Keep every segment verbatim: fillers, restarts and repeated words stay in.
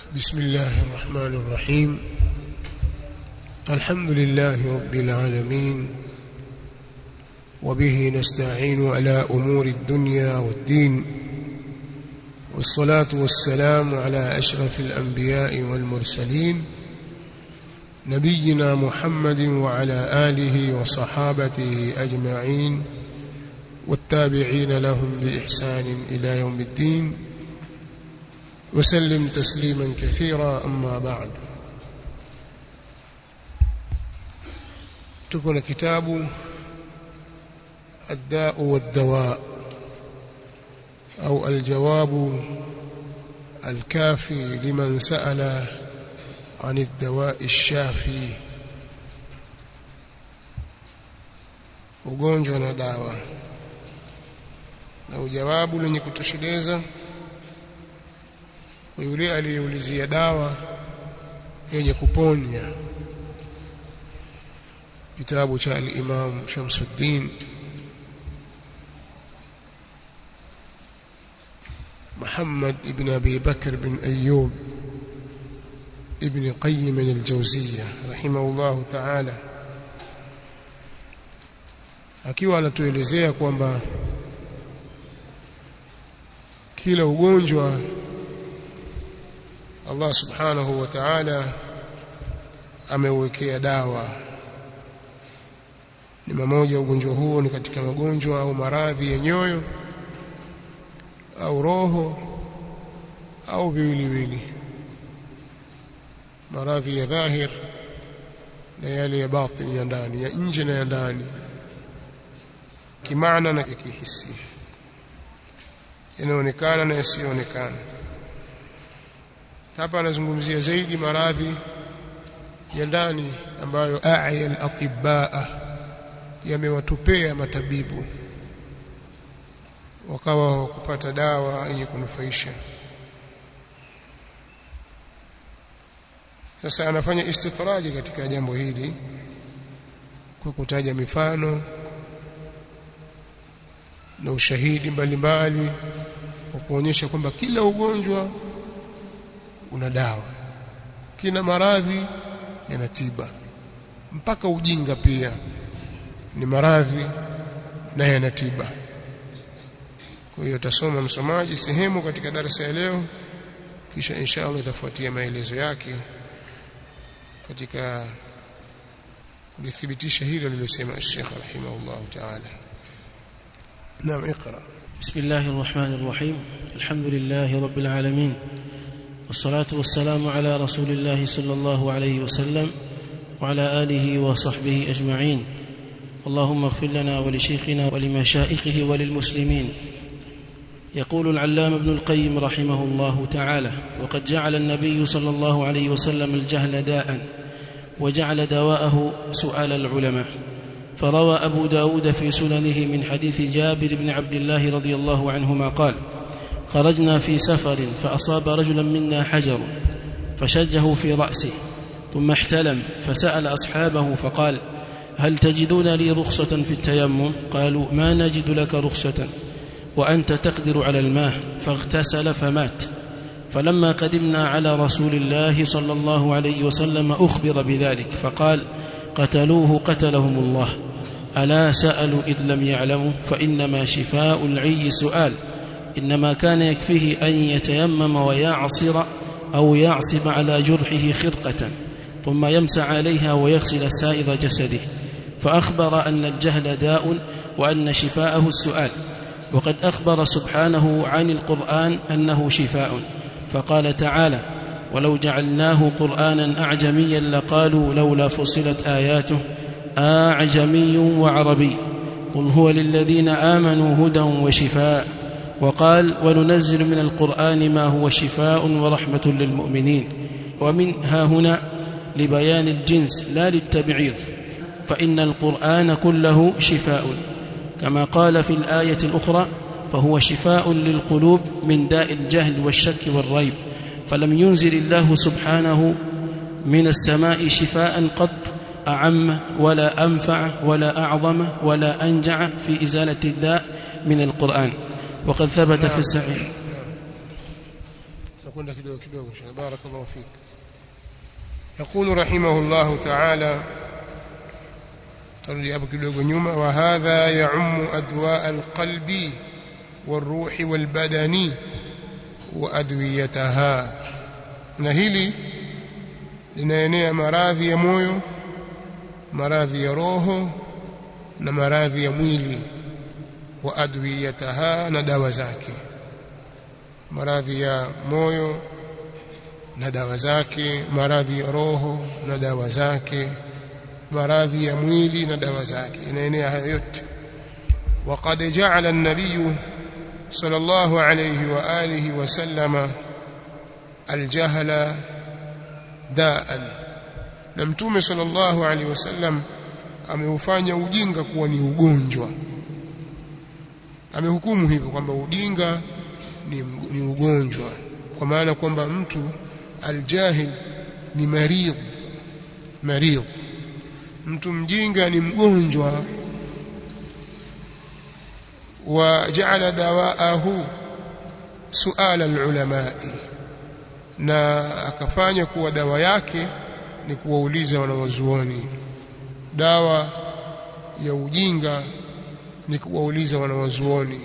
بسم الله الرحمن الرحيم. الحمد لله رب العالمين، وبه نستعين على أمور الدنيا والدين، والصلاة والسلام على أشرف الأنبياء والمرسلين نبينا محمد وعلى آله وصحابته أجمعين والتابعين لهم بإحسان إلى يوم الدين، وسلم تسليما كثيرا. أما بعد، تكون كتاب الداء والدواء أو الجواب الكافي لمن سأل عن الدواء الشافي. ugonjwa na dawa, na ujawabu lenye kutosheleza kwa yule aliyeulizia dawa yenye kuponya. Kitabu cha al-Imam Shamsuddin Muhammad ibn Abi Bakr bin Ayyub ibn Qayyim al-Jawziyya rahimahullahu ta'ala, akiwa anatuelezea kwamba kila ugonjwa Allah subhanahu wa ta'ala amewekea dawa. Ni mmoja ugonjwa huo ni katika magonjwa au maradhi ya nyoyo au roho au viwiliwili, maradhi ya dhahir na yale ya batini, ya ndani, ya nje na ya ndani, kimaana na kihisi, yanaonekana na yasiyoonekana. Hapa anazungumzia zaidi maradhi ya ndani ambayo a'ya al-atibaa, yamewatupea matabibu wakawa kupata dawa yenye kunufaisha. Sasa anafanya istitraji katika jambo hili kwa kutaja mifano na ushahidi mbalimbali kwa kuonyesha kwamba kila ugonjwa una dawa, kila maradhi yana tiba, mpaka ujinga pia ni maradhi na yana tiba. Kwa hiyo tasoma msomaji sehemu katika darasa ya leo, kisha inshallah itafuatia maelezo yake katika kulithibitisha hilo lililosema Sheikh rahimahullah ta'ala. Naam, iqra. Bismillahir Rahmanir Rahim. Alhamdulillahi Rabbil Alamin. والصلاة والسلام على رسول الله صلى الله عليه وسلم وعلى آله وصحبه أجمعين. اللهم اغفر لنا ولشيخنا ولمشائخه وللمسلمين. يقول العلامة ابن القيم رحمه الله تعالى: وقد جعل النبي صلى الله عليه وسلم الجهل داء، وجعل دواءه سؤال العلماء. فروى أبو داود في سننه من حديث جابر بن عبد الله رضي الله عنهما قال: خرجنا في سفر فأصاب رجلا منا حجر فشجه في رأسه، ثم احتلم فسأل أصحابه فقال: هل تجدون لي رخصة في التيمم؟ قالوا: ما نجد لك رخصة وأنت تقدر على الماء. فاغتسل فمات. فلما قدمنا على رسول الله صلى الله عليه وسلم أخبر بذلك فقال: قتلوه قتلهم الله. ألا سألوا إذ لم يعلموا؟ فإنما شفاء العي سؤال، إنما كان يكفيه أن يتيمم ويعصر أو يعصب على جرحه خرقة ثم يمسح عليها ويغسل سائر جسده. فأخبر أن الجهل داء وأن شفاءه السؤال. وقد أخبر سبحانه عن القرآن أنه شفاء، فقال تعالى: ولو جعلناه قرآنا أعجميا لقالوا لولا فصلت آياته أعجمي وعربي قل هو للذين آمنوا هدى وشفاء. وقال: وننزل من القرآن ما هو شفاء ورحمة للمؤمنين. ومنها هنا لبيان الجنس لا للتبعيض، فإن القرآن كله شفاء، كما قال في الآية الأخرى: فهو شفاء للقلوب من داء الجهل والشك والريب. فلم ينزل الله سبحانه من السماء شفاء قط أعم ولا أنفع ولا أعظم ولا أنجع في إزالة الداء من القرآن. وقد ثبت في الصحيح tunakwenda kidogo kidogo inshallah. Barakallahu fik. يقول رحمه الله تعالى ترجع kidogo nyuma wa hadha ya'ummu adwa al-qalbi wal-ruhi wal-badani wa adwiyataha, na hili linaenea maradhi ya moyo, maradhi ya roho na maradhi ya mwili, wa adwiyataha, na dawa zake. Maradhi ya moyo na dawa zake, maradhi ya roho na dawa zake, maradhi ya mwili na dawa zake, inaenea hayo yote. وقد جعل النبي صلى الله عليه وآله وسلم الجهل داء، na mtume sallallahu alaihi wasallam ameufanya ujinga kuwa ni ugonjwa. Amehukumu hivyo kwamba ujinga ni, ni ugonjwa, kwa maana kwamba mtu aljahil ni maridh, maridh. Mtu mjinga ni mgonjwa. وجعل دواءه سؤال العلماء, na akafanya kuwa dawa yake ni kuwauliza wanawazuoni. Dawa ya ujinga ni kuwauliza wanawazuoni.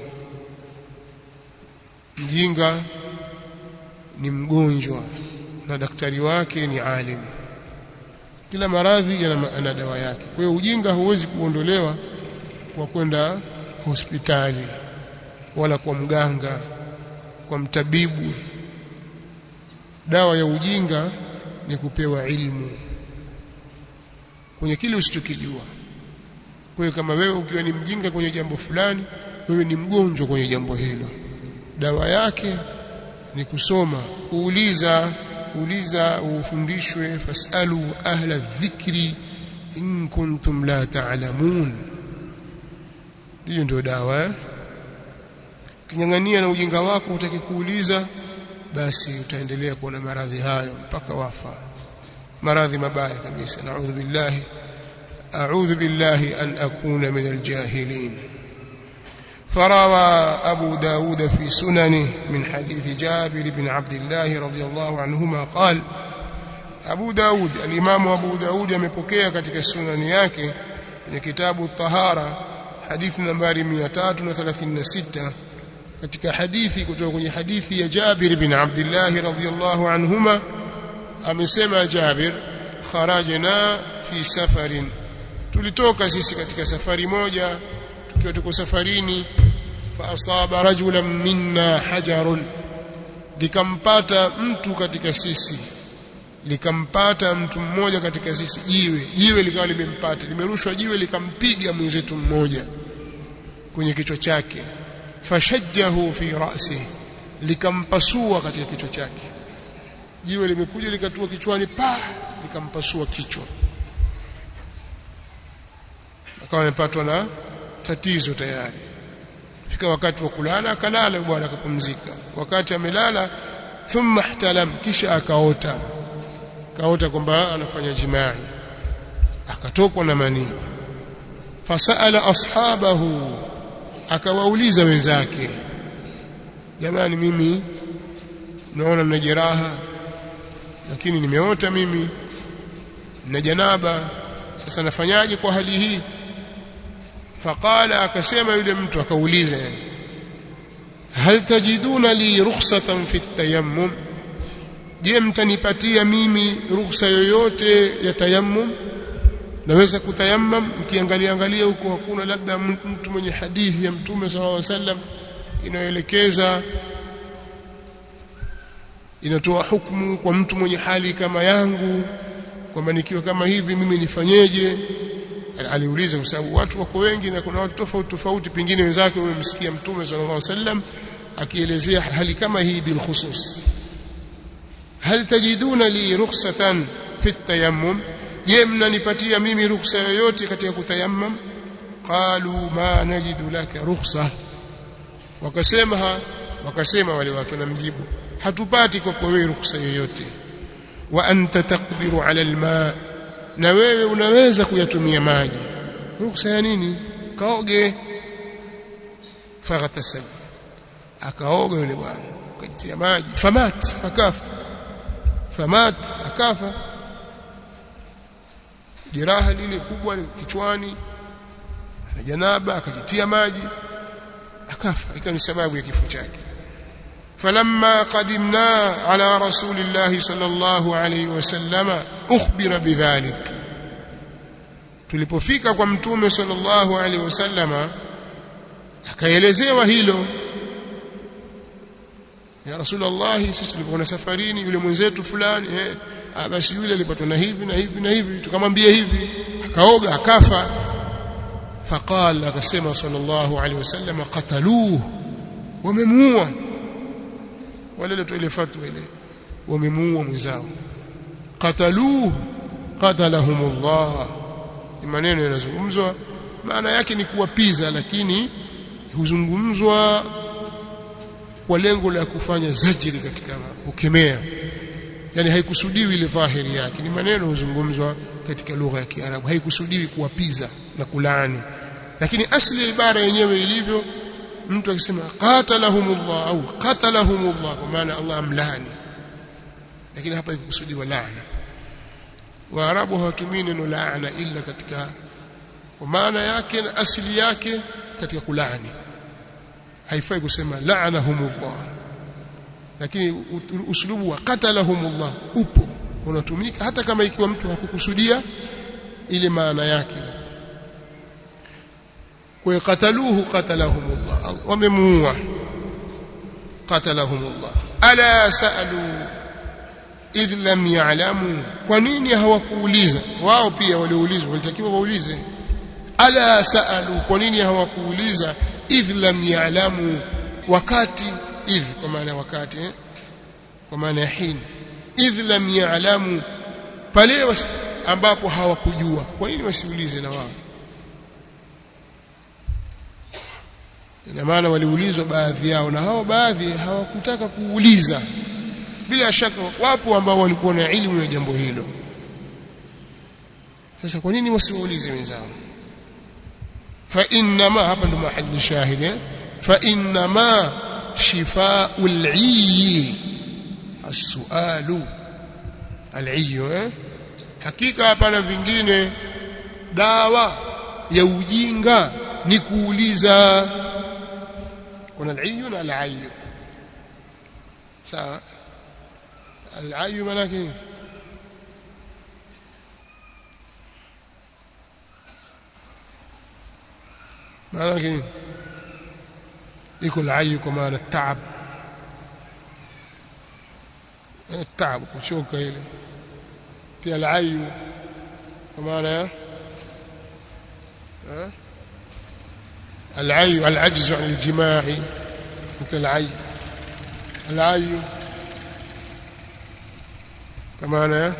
Mjinga ni mgonjwa na daktari wake ni alim. Kila maradhi yana dawa yake. Kwa hiyo ujinga huwezi kuondolewa kwa kwenda hospitali wala kwa mganga, kwa mtabibu. Dawa ya ujinga ni kupewa ilmu kwenye kile usichokijua. Kwa hiyo kama wewe ukiwa ni mjinga kwenye jambo fulani, wewe ni mgonjwa kwenye jambo hilo. Dawa yake ni kusoma, kuuliza, uliza ufundishwe. Fasalu ahla dhikri in kuntum la ta'lamun. Hiyo ndio dawa. Kinyang'ania na ujinga wako utaki kuuliza, basi utaendelea kuwa na maradhi hayo mpaka wafa, maradhi mabaya kabisa. Na'udhu billahi a'udhu billahi an akuna min aljahilin. فروى أبو داود في سننه من حديث جابر بن عبد الله رضي الله عنهما قال. أبو داود الإمام أبو داود يمepokea katika sunani yake kwenye kitabu Tahara hadithi nambari mia tatu na thelathini na sita, katika hadithi kutoka kwenye hadithi ya Jabir bin Abdullah radhiyallahu anhuma, amesema Jabir, kharajna fi safarin, tulitoka sisi katika safari moja, tukiwa tuko safarini, fa asaba rajulan minna hajarun, likampata mtu katika sisi, likampata mtu mmoja katika sisi jiwe, jiwe likawa limempata, limerushwa jiwe likampiga mwenzetu mmoja kwenye kichwa chake. Fashajjahu fi ra'sihi, likampasua katika kichwa chake. Jiwe limekuja likatua kichwani, pa, likampasua kichwa. Akawa amepatwa na tatizo tayari. Fika wakati wa kulala, akalala bwana, akapumzika. Wakati amelala, thumma ihtalam, kisha akaota, kaota kwamba anafanya jimaa, akatokwa na manii. Fasaala ashabahu, akawauliza wenzake, jamani, mimi naona nina jeraha, lakini nimeota mimi na janaba, sasa nafanyaje kwa hali hii? Faqala, akasema yule mtu, akauliza, yani hal tajiduna li rukhsatan fi tayammum, je, mtanipatia mimi ruhusa yoyote ya tayammum? Naweza kutayammam. Mkiangalia angalia huko hakuna labda mtu mwenye hadithi ya Mtume sallallahu alaihi wasallam inayoelekeza, inatoa hukumu kwa mtu mwenye hali kama yangu, kwamba nikiwa kama hivi mimi nifanyeje? Aliuliza kwa sababu watu wako wengi na kuna watu tofauti tofauti, pengine wenzake wamemsikia Mtume sallallahu alaihi wasallam akielezea hali kama hii bil khusus. Hal tajiduna li rukhsatan fi tayammum, je, mnanipatia mimi ruhusa yoyote katika kutayammam? Qalu ma najidu laka rukhsa, wakasema wakasema wale watu, namjibu, hatupati kwa wewe ruhusa yoyote. Wa anta taqdiru ala alma, na wewe unaweza kuyatumia maji. Ruhusa ya nini? Kaoge. Faghtasal, akaoga yule bwana, akajitia maji famat akafa famat akafa jeraha lile kubwa kichwani na janaba akajitia maji akafa ikawa ni sababu ya kifo chake falamma qadimna ala rasulillahi sallallahu alayhi wasallam ukhbira bidhalik tulipofika kwa mtume sallallahu alayhi wasallama akaelezewa hilo ya rasulullah sisi tulipokuwa safarini yule mwenzetu fulani eh basi yule alipatwa na hivi na hivi na hivi tukamwambia hivi akaoga akafa faqala akasema sallallahu alayhi wasallam qataluhu wamemuua wale ile ile fatwa ile wamemuua mwenzao qataluhu qatalahumullah maneno yanazungumzwa maana yake ni kuwapiza lakini huzungumzwa kwa lengo la kufanya zajiri katika kukemea yani haikusudiwi ile dhahiri yake ni maneno huzungumzwa katika lugha ya Kiarabu haikusudiwi kuwapiza na kulaani lakini asli ibara yenyewe ilivyo mtu akisema qatalahumullah au qatalahumullah kwa maana Allah amlaani lakini hapa haikusudiwa laana Waarabu hawatumii neno laana illa katika kwa maana yake na asili yake katika kulaani haifai kusema la'anahumullah lakini uslubu wa qatalahumullah upo unatumika hata kama ikiwa mtu hakukusudia ile maana yake kwa qataluhu qatalahumullah wamemuua qatalahumullah ala sa'alu idh lam ya'lamu kwa nini hawakuuliza wao pia waliulizwa walitakiwa waulize ala sa'alu kwa nini hawakuuliza idh lam ya'lamu wakati idh kwa maana wakati eh? kwa maana ya hin idh lam ya'lamu pale ambapo hawakujua kwa nini wasiulize na wao ina maana waliulizwa baadhi yao na hao baadhi hawakutaka kuuliza bila shaka wapo ambao walikuwa na elimu ya jambo hilo sasa kwa nini wasiulize wenzao fa inma hapa ndo mahali shahidi fa inma shifaa'ul 'ayyi as-su'alu al-'ayyu eh hakika hapana vingine dawa ya ujinga ni kuuliza kuna al-'ayyu na al-'ayyu sawa al-'ayyu manake manake iko al-'ayyu kwa maana taab taab kuchoka ile pia al-'ayyu kwa maana العي العجز عن الجماع مثل العي العي كما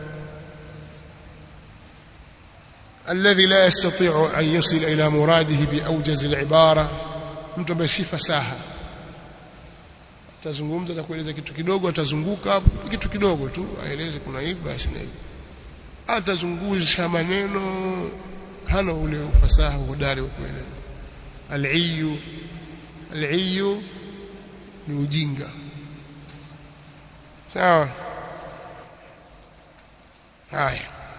الذي لا يستطيع أن يصل إلى مراده بأوجز العبارة mtu ambaye si fasaha atazungumza na kueleza kitu kidogo atazunguka kitu kidogo tu aeleze kuna hivi basi na hivi atazungusha maneno hana ule fasaha hodari wa kueleza al-'ayyu al-'ayyu ni ujinga sawa haya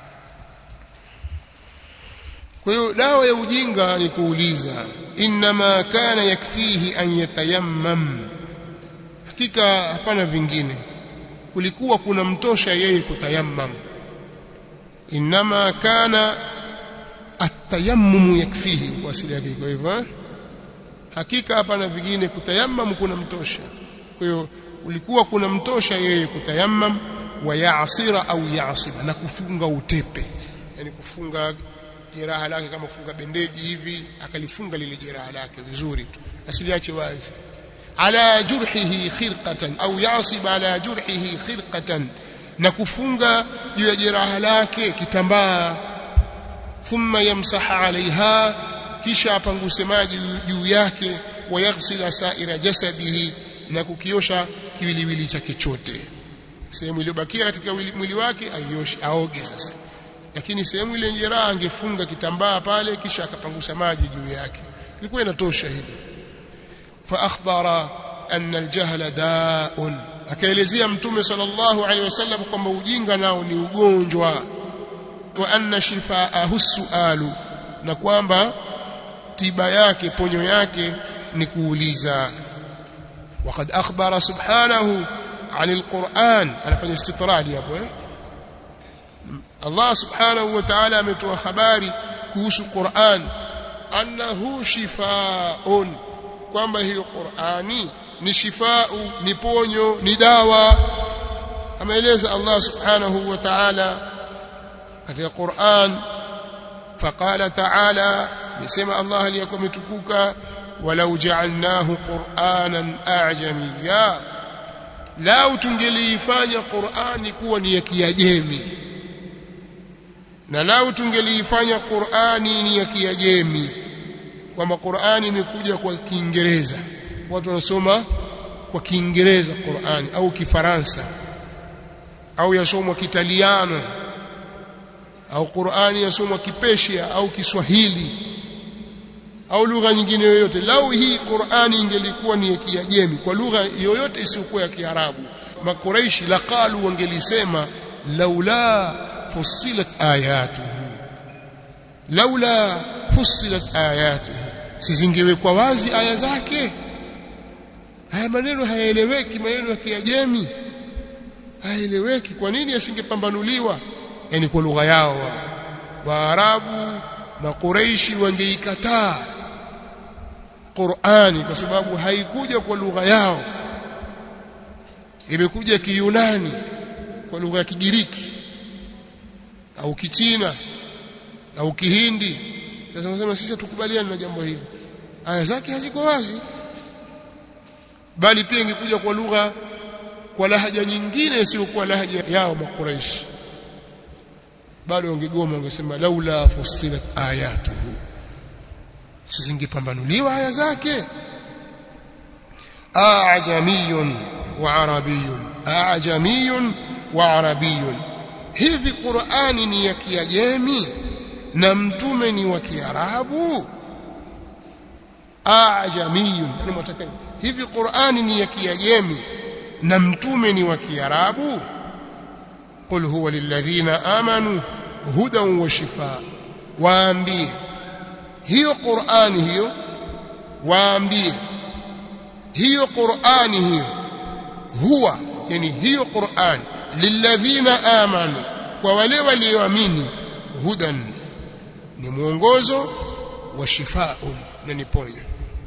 kwa hiyo dawa ya ujinga ni kuuliza inma kana yakfihi an yatayammam hakika hapana vingine kulikuwa kuna mtosha yeye kutayammam inma kana atayammum yakfihi kwa asili yake kwa hivyo hakika hapana vingine kutayammam kuna mtosha kwa hiyo ulikuwa kuna mtosha yeye kutayammam wa ya'sira au ya'siba na kufunga utepe yani kufunga jeraha lake kama kufunga bendeji hivi akalifunga lile jeraha lake vizuri tu asiliache wazi ala jurhihi khirqatan au ya'siba ala jurhihi khirqatan na kufunga juu ya jeraha lake kitambaa thumma yamsaha alaiha kisha apanguse maji juu yake wayaghsila sa'ira jasadihi na kukiosha kiwiliwili chake chote sehemu iliyobakia katika mwili wake aioshe aoge sasa lakini sehemu ile jeraha angefunga kitambaa pale kisha akapangusa maji juu yake ilikuwa inatosha hilo fa akhbara anna aljahla da'un akaelezea mtume sallallahu alaihi wasallam kwamba ujinga nao ni ugonjwa wa anna shifaahu sualu na kwamba tiba yake ponyo yake ni kuuliza وقد أخبر سبحانه عن القرآن أنا فني استطراد يا أبو الله سبحانه وتعالى متوا خباري كوس القرآن أنه شفاء kwamba hiyo Qur'ani ni shifau ni ponyo ni dawa ameeleza Allah subhanahu wa ta'ala katika Qur'an faqala ta'ala nisema Allah aliyakometukuka walau ja'alnahu Qur'anan a'jamiyya lau tungelifanya Qur'ani kuwa ni ya Kiajemi na lau tungelifanya Qur'ani ni ya Kiajemi kwamba Qur'ani imekuja kwa Kiingereza watu wanasoma kwa Kiingereza Qur'ani au Kifaransa au yasomwa Kitaliano au Qur'ani yasomwa Kipersia au Kiswahili au lugha nyingine yoyote lau hii Qur'ani ingelikuwa ni ya Kiajemi kwa lugha yoyote isiyokuwa ya Kiarabu makuraishi laqalu wangelisema laula fussilat ayatuhu laula fussilat ayatuhu sizingewekwa wazi aya zake haya maneno hayaeleweki maneno ya Kiajemi hayaeleweki kwa nini yasingepambanuliwa yani kwa lugha yao Waarabu na Quraishi wangeikataa Qur'ani kwa sababu haikuja kwa lugha yao imekuja Kiyunani kwa lugha ya Kigiriki au Kichina au Kihindi sasa tunasema sisi tukubaliane na jambo hili aya zake haziko wazi bali pia ingekuja kwa lugha kwa lahaja nyingine isiyokuwa lahaja yao makuraishi bado wangegoma wangesema laula fussilat ayatuhu sizingepambanuliwa aya zake a'jamiyun wa arabiyyun a'jamiyun wa arabiyyun hivi Qur'ani ni ya Kiajemi na mtume ni wa Kiarabu a'jamiyun ni mtakaye hivi Qur'ani ni ya Kiajemi na mtume ni wa Kiarabu qul huwa lilladhina amanu hudan wa shifaa waambie hiyo Qur'ani hiyo waambie hiyo Qur'ani hiyo huwa yani hiyo Qur'an lilladhina amanu kwa wale walioamini hudan ni mwongozo wa shifaa na ni ponyo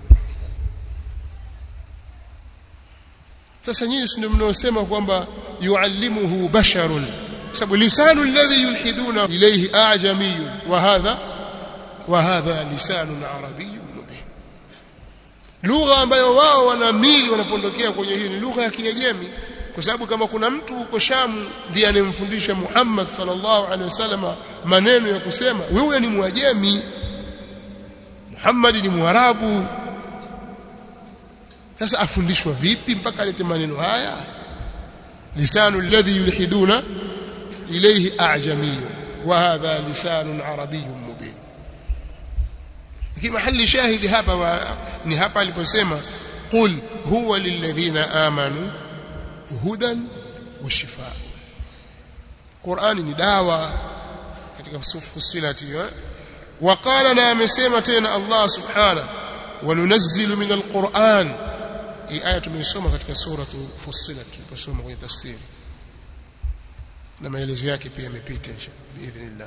sasa nyinyi ndio mnaosema kwamba yuallimuhu basharun sababu lisanu alladhi yulhiduna ilayhi a'jamiyyun wa hadha wa hadha lisanun arabiyyun mubin lugha ambayo wao wanamili wanapondokea kwenye hii ni lugha ya Kiajemi kwa sababu kama kuna mtu huko Shamu ndiye anemfundisha Muhammad sallallahu alaihi wasallam maneno ya kusema wewe ni Mwajemi Muhammad ni Mwarabu sasa afundishwa vipi mpaka alete maneno haya lisanu alladhi yulhiduna ilayhi a'jamiyyun wa hadha lisanun arabiyyun mubin kama mahali shahidi hapa ni hapa aliposema qul huwa lilladhina amanu hudan wa shifaa Qur'ani ni dawa katika fusilati وقال na amesema tena Allah subhanahu wa nunazzilu min alquran hii aya tumeisoma katika sura Fussilat tuliposoma kwenye tafsiri na maelezo yake pia yamepita biidhnillah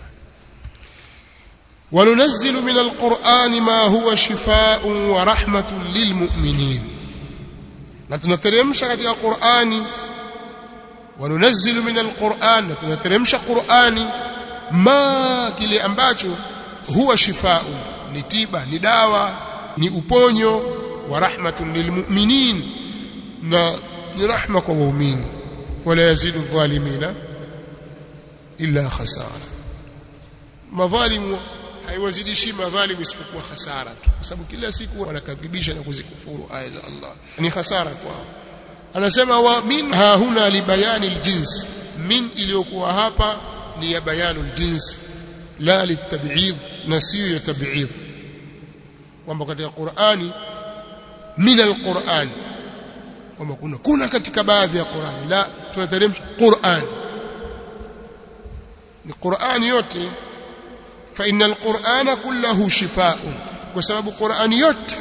wa nunazzilu min alquran ma huwa shifaa'un wa rahmatun lilmu'minin na tunateremsha katika Qur'ani wa nunazzilu min alquran na tunateremsha Qur'ani ma kile ambacho huwa shifaa'un ni tiba ni dawa ni uponyo wa rahmatun lilmu'minin na ni rahma kwa waumini wala yazidu dhalimina illa khasara madhalimu haiwazidishi madhalimu isipokuwa hasara tu kwa sababu kila siku wanakadhibisha na kuzikufuru aya za Allah ni hasara kwao anasema wa min ha huna li bayani aljins min iliyokuwa hapa ni ya bayanul jins la litab'id na sio ya tab'id kwamba katika Qur'ani min alquran kwamba kuna kuna katika baadhi ya Qur'ani. La, tunateremsha Qur'an, ni Qur'ani yote. Fa innal Qur'ana kulluhu shifaa'un, kwa sababu Qur'ani yote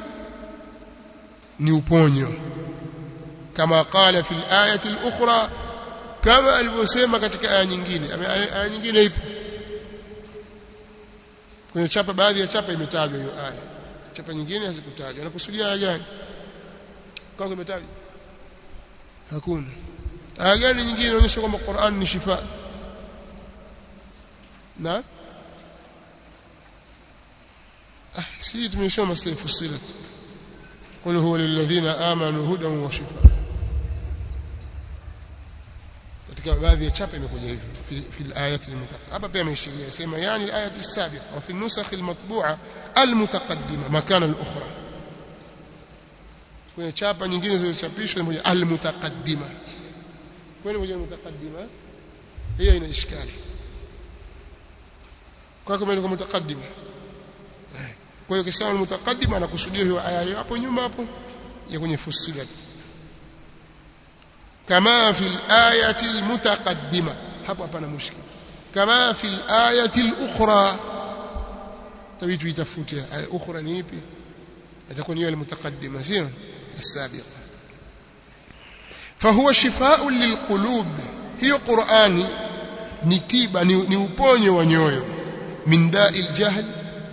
ni uponyo. Kama qala fil ayati al-ukhra, kama alivyosema katika aya nyingine. Aya nyingine ipo kwenye chapa, baadhi ya chapa imetajwa hiyo aya, chapa nyingine hazikutajwa. Anakusudia aya gani? Kwa hiyo imetajwa hakuna aya gani nyingine inaonyesha kwamba Qur'an ni shifa? Na ah, si tumesoma sasa fusilat, qul huwa lilladhina amanu hudan wa shifa. Katika baadhi ya chapa imekuja hivyo fi fi al-ayati al-mutaqaddima. Hapa pia ameshiria sema yani al-ayati as-sabiqa wa fi an-nusakh al-matbu'a al-mutaqaddima makana al-ukhra. Kwenye chapa nyingine zilizochapishwa moja al-mutaqaddima, kwani moja al-mutaqaddima hiyo ina ishkali kwa kama ni mutaqaddima. Kwa hiyo kisema al-mutaqaddima anakusudia hiyo aya hiyo hapo nyuma hapo ya kwenye fusilat, kama fi al-ayati al-mutaqaddima. Hapo hapana mushkil. Kama fi al-ayati al-ukhra, tabii tuitafute al-ukhra ni ipi, itakuwa ni al-mutaqaddima sio as-sabiqa. Fahuwa shifaa'un lilqulub, hiyo Qur'ani ni tiba, ni, ni uponyo wa nyoyo. Min da'il jahl,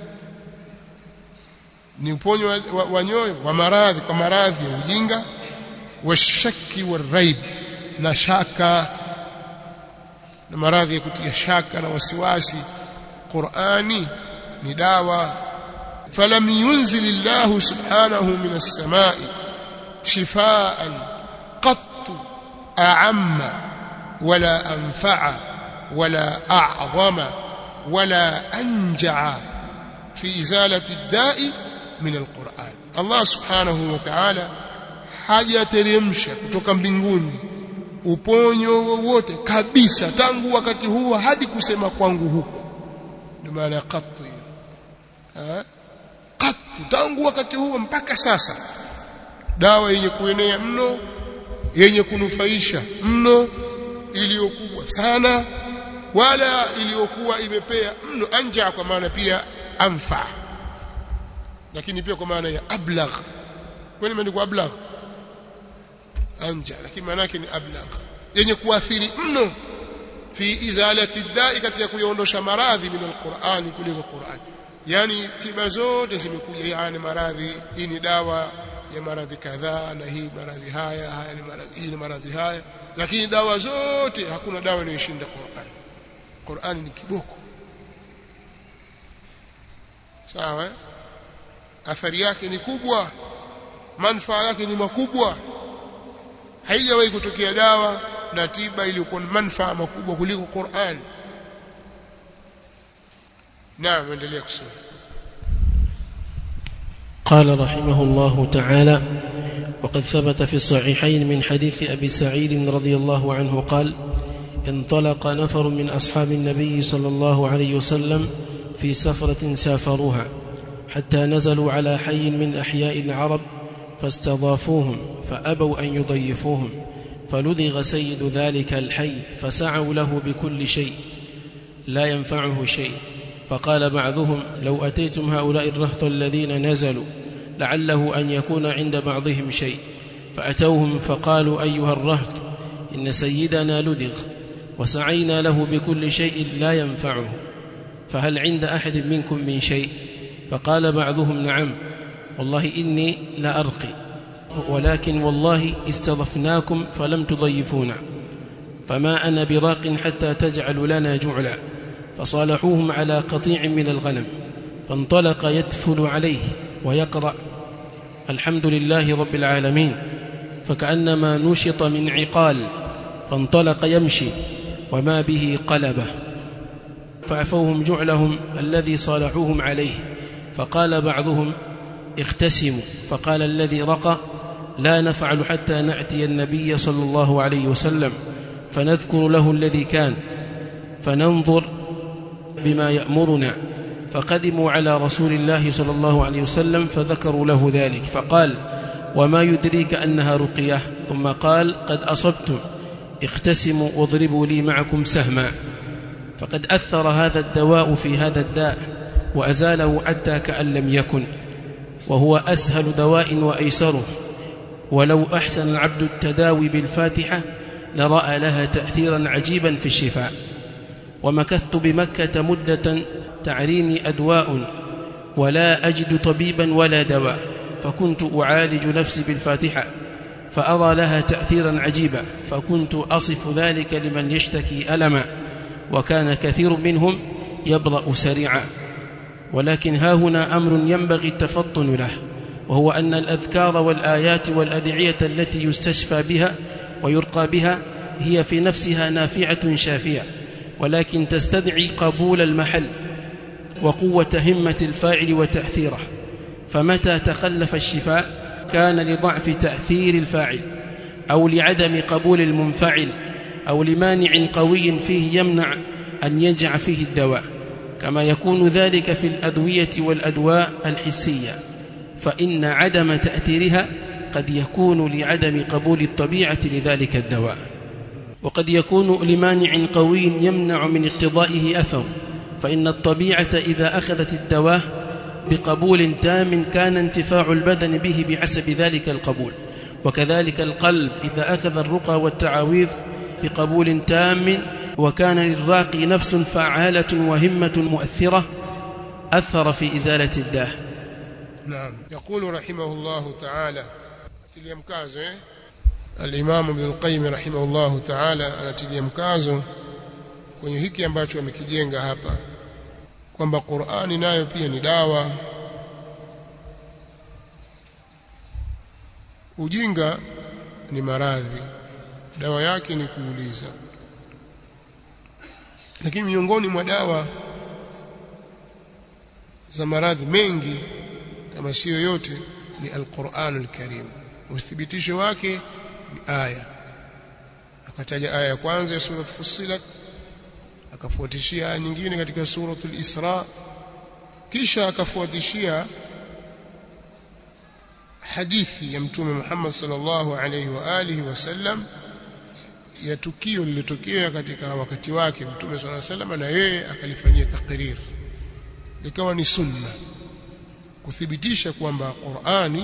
ni uponyo wa, wa, wa nyoyo, wa maradhi, kwa maradhi ya ujinga, washaki waraib, na shaka na maradhi ya kutia shaka na wasiwasi. Qur'ani ni dawa. Falam yunzil Allah subhanahu min as-sama'i shifaa'an qattu a'amma wala anfa'a wala a'zama wala anja'a fi izalati ad-da'i min al-Qur'an. Allah subhanahu wa ta'ala hajateremsha kutoka mbinguni uponyo wowote kabisa tangu wakati huo hadi kusema kwangu huko. Ndio maana ya qattu hiyo, eh, qattu, tangu wakati huo mpaka sasa, dawa yenye kuenea mno, yenye kunufaisha mno, iliyokubwa sana, wala iliyokuwa imepea mno. Anja kwa maana pia anfa, lakini pia kwa maana ya ablagh. Kwani imeandikwa ablagh anja, lakini maana yake ni ablagh, yenye kuathiri mno. Fi izalati da'i, katika kuondosha maradhi, min alqur'ani, kuliko Qur'an. Yani tiba zote zimekuja, yani maradhi, hii ni dawa ya maradhi kadhaa, na hii maradhi haya, haya ni maradhi, hii ni maradhi haya, lakini dawa zote, hakuna dawa inayoshinda Qur'an. Qur'an ni kiboko, sawa eh? Athari yake ni kubwa, manufaa yake ni makubwa. Haijawahi kutokea dawa na tiba iliyokuwa na manufaa makubwa kuliko Qur'an. Naam, endelea kusoma. قال رحمه الله تعالى: وقد ثبت في الصحيحين من حديث أبي سعيد رضي الله عنه قال: انطلق نفر من أصحاب النبي صلى الله عليه وسلم في سفرة سافروها حتى نزلوا على حي من أحياء العرب فاستضافوهم فأبوا أن يضيفوهم، فلدغ سيد ذلك الحي فسعوا له بكل شيء لا ينفعه شيء. فقال بعضهم: لو أتيتم هؤلاء الرهط الذين نزلوا لعله أن يكون عند بعضهم شيء. فأتوهم فقالوا: أيها الرهط، إن سيدنا لدغ وسعينا له بكل شيء لا ينفعه، فهل عند أحد منكم من شيء؟ فقال بعضهم: نعم، والله إني لا أرقي، ولكن والله استضفناكم فلم تضيفونا، فما أنا براق حتى تجعل لنا جعلا. فصالحوهم على قطيع من الغنم، فانطلق يتفل عليه ويقرأ: الحمد لله رب العالمين، فكأنما نشط من عقال، فانطلق يمشي وما به قلبه. فعفوهم جعلهم الذي صالحوهم عليه. فقال بعضهم: اختسموا. فقال الذي رقى: لا نفعل حتى نأتي النبي صلى الله عليه وسلم فنذكر له الذي كان، فننظر بما يأمرنا. فقدموا على رسول الله صلى الله عليه وسلم فذكروا له ذلك، فقال: وما يدريك أنها رقية. ثم قال قد أصبتم اقتسموا واضربوا لي معكم سهما. فقد أثر هذا الدواء في هذا الداء وأزاله حتى كأن لم يكن، وهو أسهل دواء وأيسره. ولو أحسن العبد التداوي بالفاتحة لرأى لها تأثيرا عجيبا في الشفاء. ومكثت بمكة مدة تعريني أدواء ولا أجد طبيبا ولا دواء، فكنت أعالج نفسي بالفاتحة فأرى لها تأثيرا عجيبا، فكنت أصف ذلك لمن يشتكي ألما، وكان كثير منهم يبرأ سريعا. ولكن ها هنا أمر ينبغي التفطن له، وهو أن الأذكار والآيات والأدعية التي يستشفى بها ويرقى بها هي في نفسها نافعة شافية، ولكن تستدعي قبول المحل وقوة همة الفاعل وتأثيره. فمتى تخلف الشفاء كان لضعف تأثير الفاعل أو لعدم قبول المنفعل أو لمانع قوي فيه يمنع أن ينجع فيه الدواء، كما يكون ذلك في الأدوية والأدواء الحسية، فإن عدم تأثيرها قد يكون لعدم قبول الطبيعة لذلك الدواء، وقد يكون لمانع قوي يمنع من اقتضائه أثر. فإن الطبيعة إذا أخذت الدواء بقبول تام كان انتفاع البدن به بحسب ذلك القبول، وكذلك القلب إذا أخذ الرقى والتعاويذ بقبول تام وكان للراقي نفس فعالة وهمة مؤثرة أثر في إزالة الداء. نعم. يقول رحمه الله تعالى اليمكازو الإمام ابن القيم رحمه الله تعالى anatilia mkazo kwenye hiki ambacho amekijenga hapa kwamba Qur'ani nayo pia ni dawa. Ujinga ni maradhi, dawa yake ni kuuliza. Lakini miongoni mwa dawa za maradhi mengi kama sio yote ni Al-Qur'anul Karim. Uthibitisho wake ni aya. Akataja aya ya kwanza ya sura Fussilat, akafuatishia aya nyingine katika suratul Isra, kisha akafuatishia hadithi ya Mtume Muhammad sallallahu alayhi wa alihi wasallam ya tukio lililotokea katika wakati wake Mtume sallallahu alayhi wasallam, na yeye akalifanyia takrir, likawa ni sunna kuthibitisha kwamba Qur'ani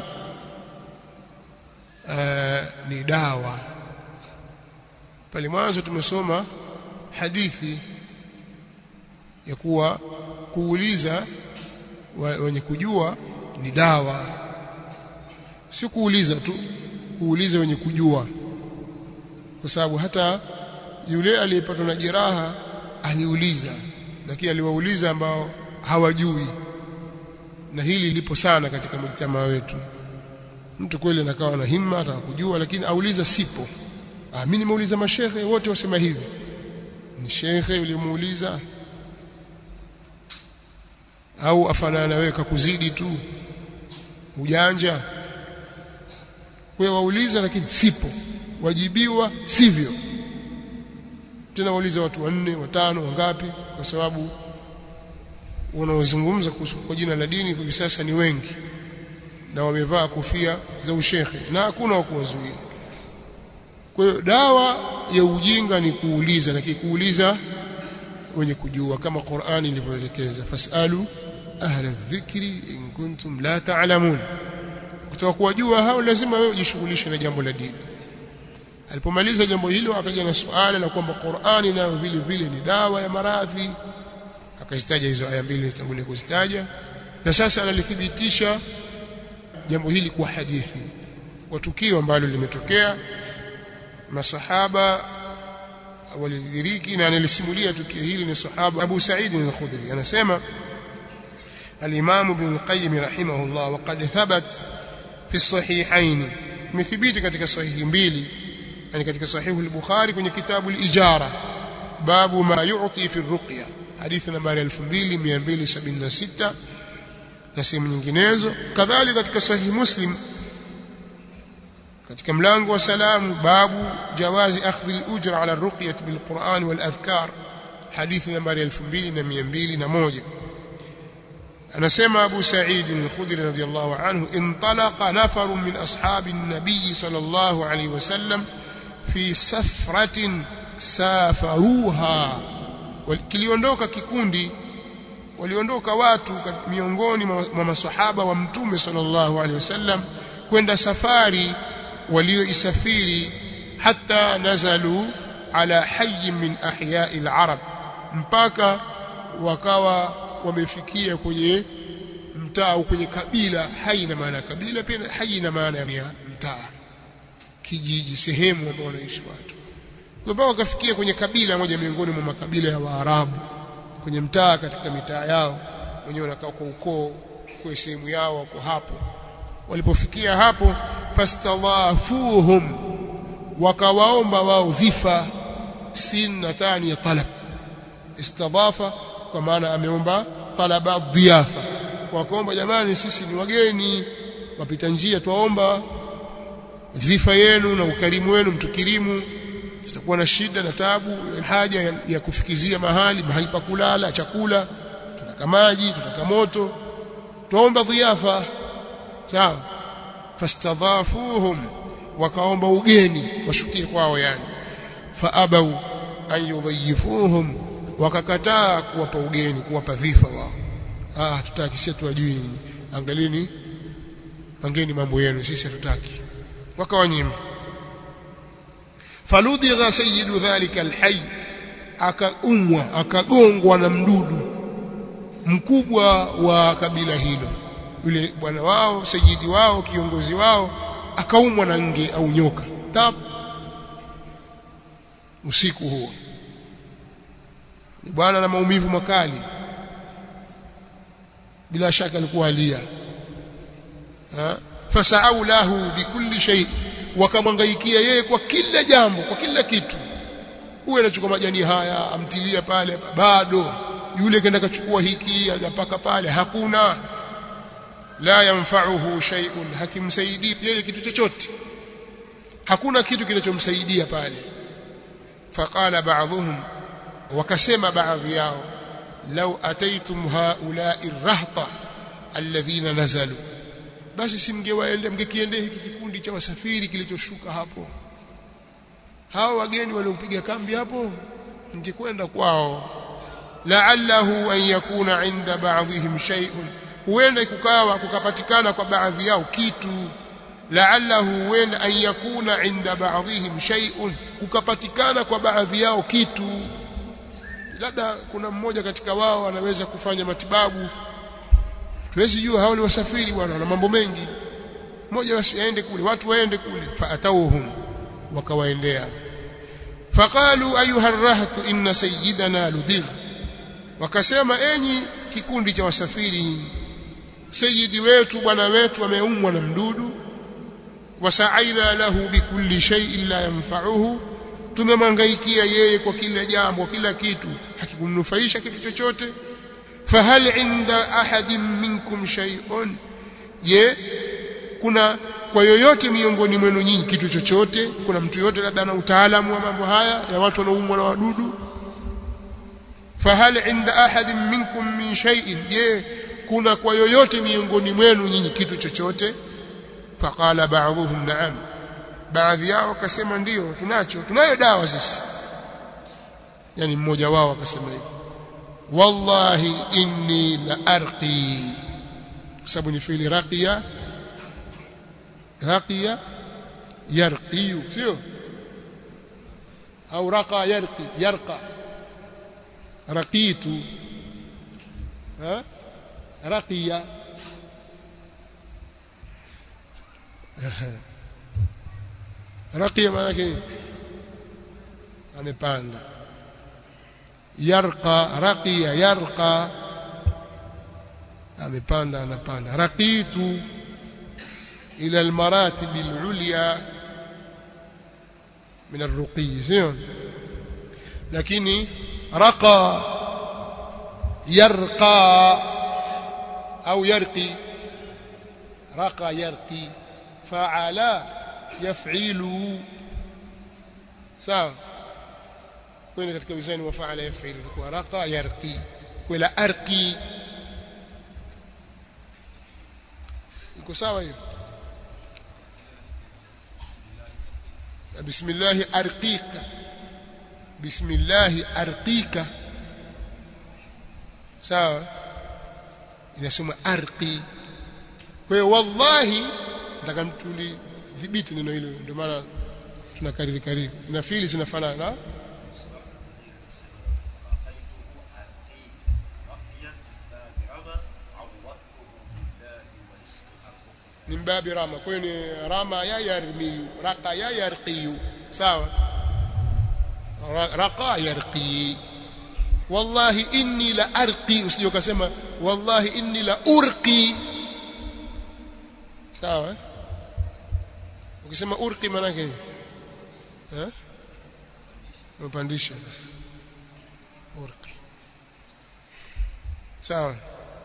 uh, ni dawa. Pale mwanzo tumesoma hadithi ya kuwa kuuliza wenye kujua ni dawa, sio kuuliza tu, kuuliza wenye kujua, kwa sababu hata yule aliyepatwa na jeraha aliuliza, lakini aliwauliza ambao hawajui, na hili lipo sana katika mjitamaa wetu. Mtu kweli anakawa na himma ataka kujua, lakini auliza sipo. Ah, mimi nimeuliza mashehe wote wasema hivi. Ni shekhe ulimuuliza au afanana na wewe kakuzidi tu ujanja? Wewe wauliza lakini sipo, wajibiwa sivyo. Tena wauliza watu wanne, watano, wangapi, kwa sababu wanaozungumza kwa jina la dini hivi sasa ni wengi na wamevaa kofia za ushekhe na hakuna wa kuwazuia. Kwa hiyo dawa ya ujinga ni kuuliza, na kuuliza wenye kujua kama Qur'ani ilivyoelekeza, fasalu ahla dhikri in kuntum la ta'lamun. Kutaka kuwajua hao lazima wewe ujishughulishe na jambo la dini. Alipomaliza jambo hilo akaja na suala la kwamba Qur'ani nayo vile vile ni dawa ya maradhi, akazitaja hizo aya mbili nitangulia kuzitaja, na sasa analithibitisha jambo hili kwa hadithi, kwa tukio ambalo limetokea. Masahaba walidhiriki na analisimulia tukio hili ni sahaba Abu Sa'id al-Khudri. Anasema al-Imam Ibn al-Qayyim rahimahullah, wa qad thabat fi as-sahihayn, imethibiti katika sahihi mbili, yani katika sahihi al-Bukhari kwenye kitabu al-Ijara, babu ma yu'ti fi ar-ruqya, hadithi nambari elfu mbili mia mbili sabini na sita, na sehemu nyinginezo. Kadhalika katika sahihi Muslim katika mlango wa salamu, babu jawazi akhdhi al-ujra ala ar-ruqyah bil-Qur'an wal-adhkar, hadithi nambari elfu mbili na mia mbili na moja. anasema Abu Sa'id al-Khudri radhiyallahu anhu intalaqa nafarun min ashabi an-nabiy sallallahu alayhi wasallam fi safratin safaruha, kiliondoka kikundi waliondoka watu miongoni mwa maswahaba wa mtume sallallahu alayhi wasallam kwenda safari walioisafiri, hatta nazalu ala hayy min ahya'i al-arab, mpaka wakawa wamefikia kwenye mtaa au kwenye kabila. Hai na maana kabila, pia hai na maana ya mtaa, kijiji, sehemu ambayo wanaishi watu. Mpaka wakafikia kwenye kabila moja miongoni mwa makabila ya Waarabu, kwenye mtaa, katika mitaa yao wenyewe wanakaa kwa ukoo, kwa sehemu yao wako hapo. Walipofikia hapo, fastadhafuhum, wakawaomba wao dhifa. Sin thani ya talab, istadhafa kwa maana ameomba talaba dhiafa, wakaomba jamani, sisi ni wageni wapita njia, tuwaomba dhifa yenu na ukarimu wenu, mtukirimu, tutakuwa na shida na taabu, haja ya, ya kufikizia mahali mahali pa kulala, chakula, tunataka maji, tunataka moto, tuomba dhiafa. Sawa. Fastadhafuhum, wakaomba ugeni washukie kwao, yani fa abau an yudhayifuhum, wakakataa kuwapa ugeni, kuwapa dhifa wao. Ah, tutaki sisi, tuwajui nyinyi, angalini pangeni mambo yenu, sisi hatutaki. Wakawanyima. Faludigha sayyidu dhalika alhayy, akaumwa akagongwa na mdudu mkubwa wa kabila hilo. Yule bwana wao, sayyidi wao, kiongozi wao, akaumwa na nge au nyoka. Tap, usiku huo ni bwana na maumivu makali, bila shaka alikuwa alia. Ha? Fasa'u lahu bikulli shay, wakamangaikia yeye kwa kila jambo, kwa kila kitu. Uwe anachukua majani haya amtilia pale, bado yule kenda kachukua hiki hajapaka pale, hakuna. La yanfa'uhu shay'un, hakimsaidii yeye kitu chochote, hakuna kitu kinachomsaidia pale. Faqala ba'dhum, wakasema baadhi yao, law ataitum haula'i rahta alladhina nazalu, basi simngewaende mngekiendea hiki kikundi cha wasafiri kilichoshuka hapo, hao wageni waliopiga kambi hapo, mngekwenda kwao. La'allahu an yakuna 'inda ba'dihim shay'un, huenda kukawa kukapatikana kwa baadhi yao kitu. La'allahu huenda an yakuna 'inda ba'dihim shay'un, kukapatikana kwa baadhi yao kitu. Labda kuna mmoja katika wao anaweza kufanya matibabu, tuwezi jua, hao ni wasafiri bwana na mambo mengi. Mmoja wasiende kule, watu waende kule. Faatauhum, wakawaendea. Faqalu ayuha arrahtu inna sayyidana ludigh, wakasema enyi kikundi cha wasafiri, sayyidi wetu, bwana wetu ameumwa na mdudu. Wasa'aina lahu bikulli shay'in la yanfa'uhu, tumemangaikia yeye kwa kila jambo, kila kitu hakikumnufaisha kitu chochote. Fahal inda ahadin minkum shay'un, ye kuna kwa yoyote miongoni mwenu nyinyi kitu chochote? Kuna mtu yote labda ana utaalamu wa mambo haya ya watu wanaoumwa na wadudu? Fahal inda ahadin minkum min shay'in, ye kuna kwa yoyote miongoni mwenu nyinyi kitu chochote? Faqala ba'dhuhum na'am, baadhi yao wakasema ndio, tunacho, tunayo dawa sisi. Yani mmoja wao akasema hivi, wallahi inni la arqi, sababu ni fiili raqiya, raqiya yarqiyu, sio au raqa yarqi, yarqa, raqitu, ha raqiya. Raqiya maana yake amepanda, yarqa, raqiya yarqa, amepanda, anapanda. Raqitu ila almaratib alulya min arruqi, sio? Lakini raqa yarqa au yarqi, raqa yarqi, fa'ala yaf'ilu, sawa. Kwani katika wizani wa fa'ala yaf'ilu kwa raqa yarqi, wala arqi, iko sawa hiyo? Bismillah arqika, bismillah arqika, sawa, inasema arqi. Kwa hiyo wallahi nataka mtuli dhibiti neno hilo, ndio maana tunakariri kariri na fili zinafanana. Min babi rama, kwa hiyo ni rama ya yarmi, raqa ya yarqi, sawa, raqa yarqi. Wallahi inni la arqi, usije ukasema wallahi inni la urqi, sawa. Ukisema urqi maana yake eh mpandisha sasa urqi, sawa.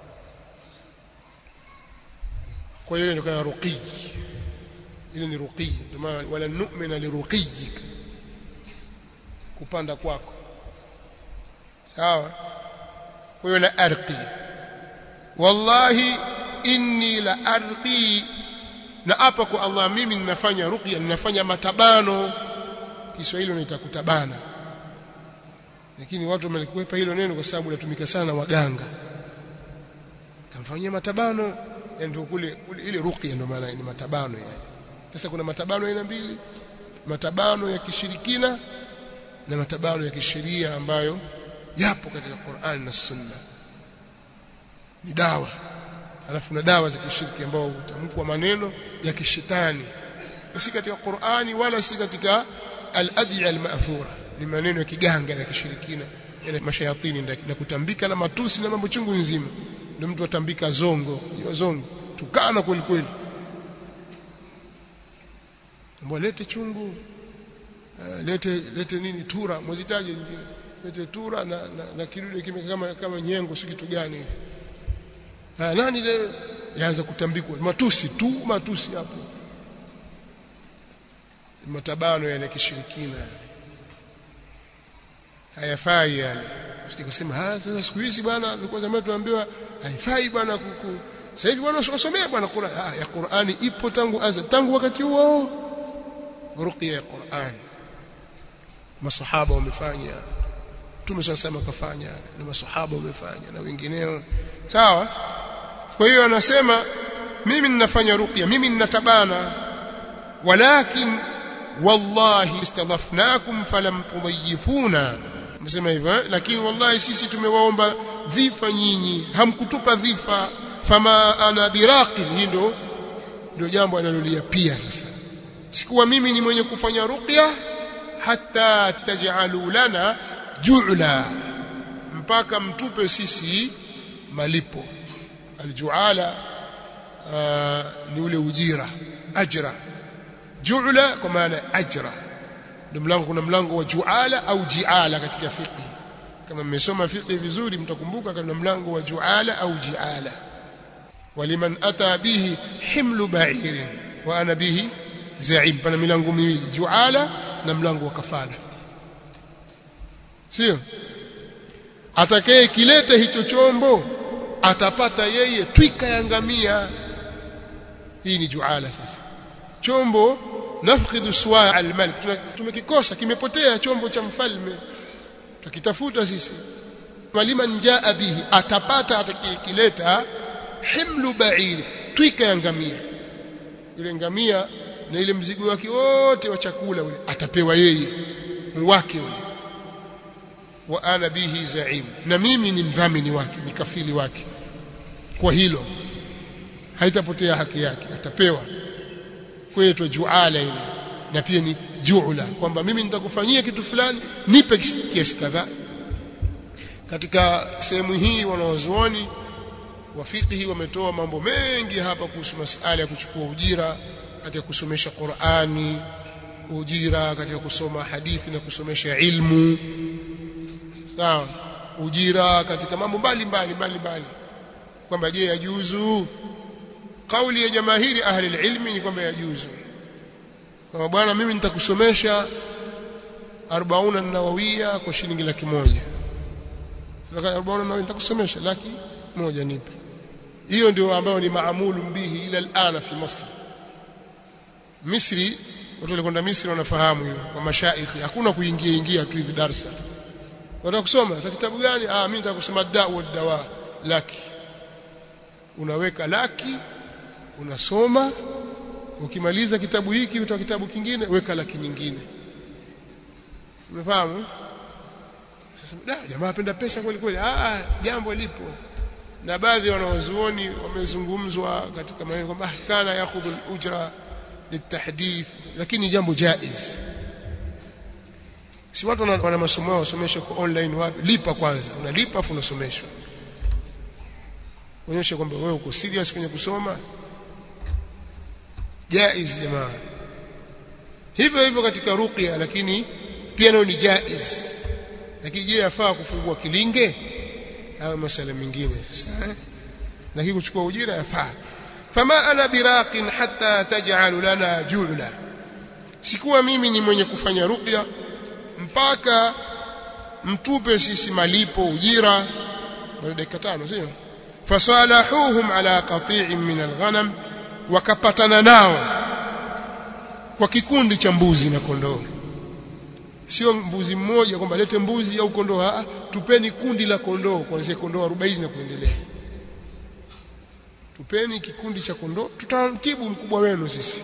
kwa hiyo ndio kana ruqi, ile ni ruqi, ndio maana wala nu'mina liruqiyik, kupanda kwako, sawa. kwa hiyo la arqi, wallahi inni la arqi, na hapa kwa Allah mimi ninafanya ruqya, ninafanya matabano. Kiswahili unaita kutabana, lakini watu wamelikwepa hilo neno kwa sababu latumika sana waganga, kamfanyia matabano, ndio kule ile ruqya, ndio maana ni matabano yani. Sasa kuna matabano aina mbili, matabano ya kishirikina na matabano ya kisheria ambayo yapo katika Qur'an na Sunna, ni dawa. Alafu na dawa za kishiriki ambao utamkwa maneno ya kishetani, si katika Qur'ani wala si katika al-adhiya al-ma'thura, ni maneno ya kiganga na kishirikina, yani mashayatini ndani, na kutambika na matusi na mambo chungu nzima. Ndio mtu atambika zongo, hiyo zongo tukana kweli kweli, mbona chungu, uh, lete lete nini, tura mwazitaje nyingine, lete tura na na, na kidude kime kama kama nyengo, si kitu gani hivi. Ah, nani leo yaanza kutambikwa matusi tu, matusi hapo, matabano yale kishirikina hayafai yale. Usikusema ah, sasa siku hizi bwana, nilikuwa zamani tuambiwa haifai bwana kuku, sasa hivi bwana usomee bwana Qur'an. Ah, ya Qur'ani ipo tangu anza, tangu wakati huo ruqya ya Qur'an masahaba wamefanya, Mtume swalla Allahu kafanya, na masahaba wamefanya na wengineo, sawa. Kwa hiyo anasema mimi ninafanya ruqya, mimi ninatabana, walakin wallahi istadhafnakum falam tudhayifuna, msema hivyo, lakini wallahi sisi tumewaomba dhifa nyinyi, hamkutupa dhifa. Fama ana biraqin, hilo ndio jambo analolia pia. Sasa sikuwa mimi ni mwenye kufanya ruqya hatta taj'alu lana ju'la, mpaka mtupe sisi malipo. Aljuala ni ule ujira, ajra. Ju'la kwa maana ajra, ndio mlango. Kuna mlango wa juala au jiala katika fiqh, kama mmesoma fiqh vizuri mtakumbuka kuna mlango wa juala au jiala. Waliman ata bihi himlu ba'irin wa ana bihi za'im, pana milango miwili, juala na mlango wa kafala, sio? Atakaye kileta hicho chombo atapata yeye twika ya ngamia. Hii ni juala. Sasa chombo nafqidhu suwa' al-malik, tumekikosa, kimepotea chombo cha mfalme, tukitafuta sisi. Waliman jaa bihi, atapata atakayekileta himlu ba'ir, twika ya ngamia. Ile ngamia na ile mzigo wake wote wa chakula ule atapewa yeye wake ule. Wa ana bihi za'im, na mimi ni mdhamini wake, ni kafili wake. Kwa hilo haitapotea haki yake, atapewa. Kwa hiyo juala ile, na pia ni juula, kwamba mimi nitakufanyia kitu fulani, nipe kiasi kadhaa. Katika sehemu hii wanawazuoni wa fiqh wametoa mambo mengi hapa kuhusu masuala ya kuchukua ujira katika kusomesha Qur'ani, ujira katika kusoma hadithi na kusomesha ilmu, sawa, ujira katika mambo mbalimbali mbalimbali, kwamba je yajuzu. Kauli ya jamahiri ahli ilmi ni kwamba yajuzu, kwamba bwana mimi nitakusomesha arobaini an-nawawiyya kwa shilingi laki moja. Sasa arobaini an-nawawiyya nitakusomesha laki moja, nipe. hiyo ndio ambayo ni maamulu bihi ila alana fi Misri. Misri, watu walikwenda Misri wanafahamu hiyo, kwa mashaikhi hakuna kuingia ingia tu hivi darasa. Unataka kusoma kitabu gani? Ah, mimi nataka kusoma dawa wa dawa laki. Unaweka laki, unasoma, ukimaliza kitabu hiki utoa kitabu kingine, weka laki nyingine. Umefahamu? Sasa da jamaa apenda pesa kweli kweli. Ah, jambo lipo. Na baadhi ya wanawazuoni wamezungumzwa katika maneno kwamba kana yakhudhu al-ujra litahdith, lakini jambo jaiz. Si watu wana masomo wasomeshwa kwa online wapi? Lipa kwanza, unalipa afu unasomeshwa. Kuonyesha kwamba wewe uko serious kwenye kusoma. Jaiz jamaa. Hivyo hivyo katika ruqya, lakini pia nao ni jaiz. Lakini je, yafaa kufungua kilinge au masala mengine sasa? Na hii kuchukua ujira yafaa. Fama ana biraqin hatta taj'al lana julna, sikuwa mimi ni mwenye kufanya ruqya mpaka mtupe sisi malipo ujira. Baada dakika tano sio? Fasalahuhum ala qati'in min alghanam, wakapatana nao kwa kikundi cha mbuzi na kondoo. Sio mbuzi mmoja kwamba lete mbuzi au kondoo, ah, tupeni kundi la kondoo kuanzia kondoo arobaini na kuendelea. Tupeni kikundi cha kondoo, tutamtibu mkubwa wenu sisi.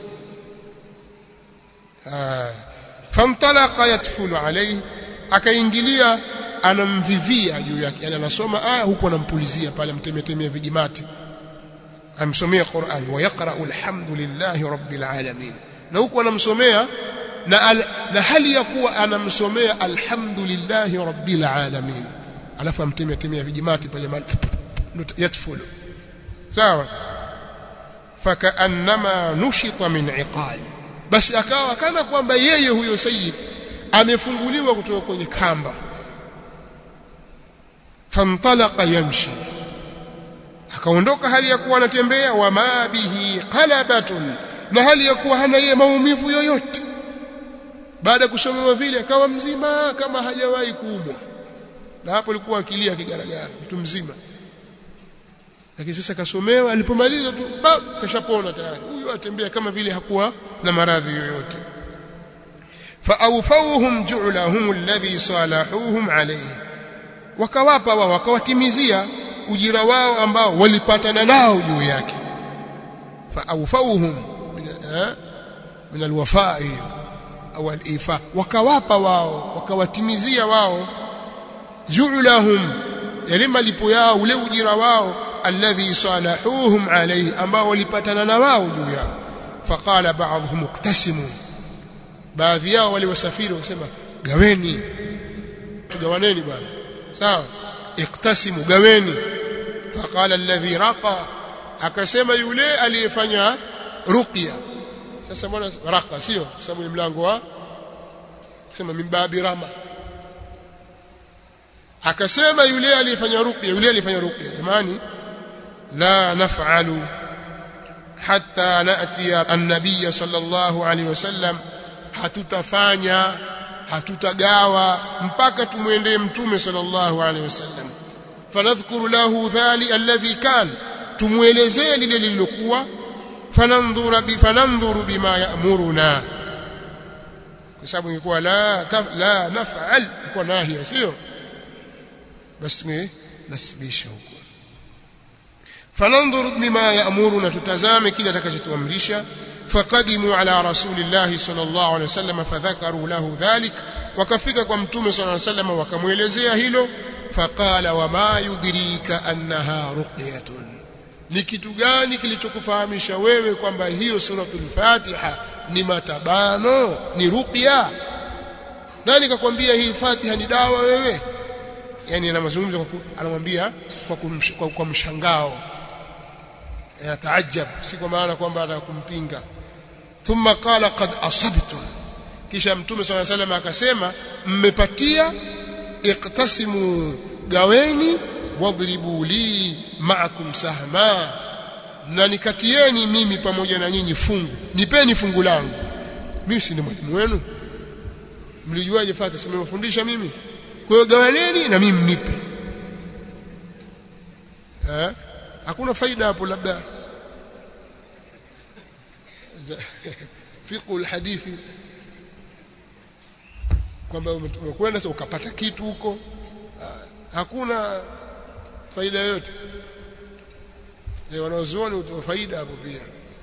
Ah, famtalaqa yatfulu alayhi, akaingilia anamvivia juu yake, yani anasoma aya huko anampulizia pale, mtemetemea vijimati, amsomea Qur'an wa yaqra'u alhamdulillahi rabbil alamin, na huko anamsomea na, al, na hali ya kuwa anamsomea alhamdulillahi rabbil alamin, alafu amtemetemea vijimati pale yatfulu. Sawa? Fakaannama nushita min iqal, basi akawa kana kwamba yeye huyo sayyid amefunguliwa kutoka kwenye kamba. Famtalaqa yamshi, akaondoka hali ya kuwa anatembea. Wa ma bihi qalabatun, na hali ya kuwa hana yeye maumivu yoyote. Baada ya kusomewa vile akawa mzima kama hajawahi kuumwa, na hapo alikuwa akilia kigaragara, mtu mzima. Lakini sasa kasomewa, alipomaliza tu bab kashapona tayari, huyo atembea kama vile hakuwa na maradhi yoyote. Faawfawhum ju'lahum alladhi salahuhum alayhi, wakawapa wao, wakawatimizia ujira wao ambao walipatana nao juu yake. Faawfawhum min alwafa'i au alifa, wakawapa wao, wakawatimizia wao ju'lahum, yale malipo yao, ule ujira wao, alladhi salahuhum alayhi, ambao walipatana na wao juu yao. Faqala ba'dhum iqtasimu, baadhi yao wale wasafiri wakasema gaweni, tugawaneni bwana. Sawa? Iqtasimu, gaweni. Faqala alladhi raqa, akasema yule aliyefanya ruqya. Sasa mbona raqa sio? Sababu ni mlango wa kusema mimbabi rama. Akasema yule aliyefanya ruqya, yule aliyefanya ruqya, jamani, la naf'alu hatta na'ti an-nabiy sallallahu alayhi wasallam, hatutafanya, hatutagawa mpaka tumuendee mtume sallallahu alayhi wasallam. Fanadhkuru lahu dhali alladhi kan, tumuelezee lile lililokuwa. Fanandhura bi fanandhuru bima ya'muruna, kwa sababu ilikuwa la la naf'al, ilikuwa nahia sio? Basi mimi nasibisha huko. Fanandhuru bima ya'muruna, tutazame kile atakachotuamrisha. Faqadimu ala rasulillahi sallallahu alayhi wasallam fadhakaru lahu dhalik, wakafika kwa mtume sallallahu alayhi wasallam wakamuelezea hilo. Faqala wama yudrika annaha ruqyatun, ni kitu gani kilichokufahamisha wewe kwamba hiyo suratul Fatiha ni matabano, ni ruqya? Nani kakwambia hii Fatiha ni dawa wewe? Yani anamazungumza, anamwambia kwa, kwa, kwa mshangao, yataajab, si kwa maana kwamba atakumpinga. Thumma qala qad asabtum, kisha mtume sallallahu alayhi wasallam akasema mmepatia. Iqtasimu, gaweni. Wadribu li ma'akum sahma, na nikatieni mimi pamoja na nyinyi fungu, nipeni fungu langu. Mimi si ni mwalimu wenu? Mlijuaje Fatiha? Si nimefundisha mimi? Kwa hiyo gawaneni na mimi mnipe. Eh? hakuna faida hapo labda fiqh alhadithi kwamba umekwenda sasa ukapata kitu huko, hakuna faida yoyote. Ni wanaozuoni utoa faida hapo pia,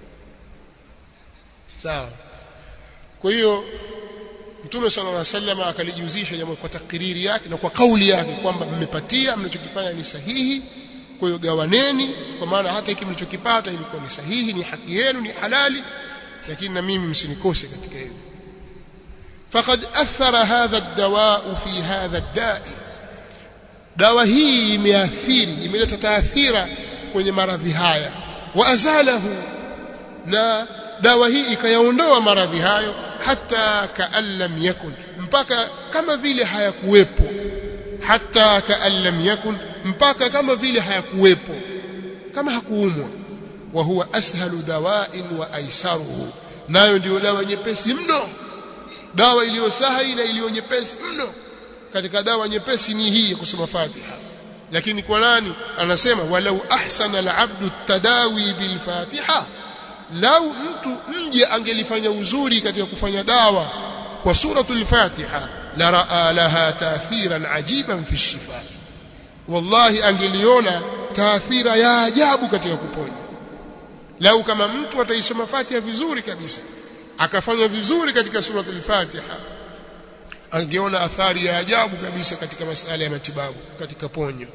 sawa. Kwa hiyo Mtume sallallahu alaihi wasallam akalijuzisha jambo kwa takriri yake na kwa kauli yake kwamba mmepatia, mnachokifanya ni sahihi, kwa hiyo gawaneni, kwa maana hata hiki mlichokipata ilikuwa ni sahihi, ni haki yenu, ni halali, lakini na mimi msinikose katika hilo. Faqad athara hadha ad-dawa fi hadha ad-da'i, dawa hii imeathiri, imeleta taathira kwenye maradhi haya. Wa azalahu, na dawa hii ikayaondoa maradhi hayo, hata ka'an lam yakun, mpaka kama vile hayakuwepo. Hata ka'an lam yakun, mpaka kama vile hayakuwepo, kama hakuumwa. Wa huwa ashalu dawa'in wa aisaruhu, nayo ndio dawa nyepesi mno, dawa iliyo sahihi na iliyo nyepesi mno. Katika dawa nyepesi ni hii kusoma Fatiha. Lakini kwa nani? Anasema walau ahsana al-abdu tadawi bil Fatiha, lau mtu mje angelifanya uzuri katika kufanya dawa kwa suratul Fatiha, la raa laha taathiran ajiban fi shifa, wallahi angeliona taathira ya ajabu katika kuponya. Lau kama mtu ataisoma Fatiha vizuri kabisa, akafanya vizuri katika suratul Fatiha, angeona athari ya ajabu kabisa katika masuala ya matibabu, katika ponyo.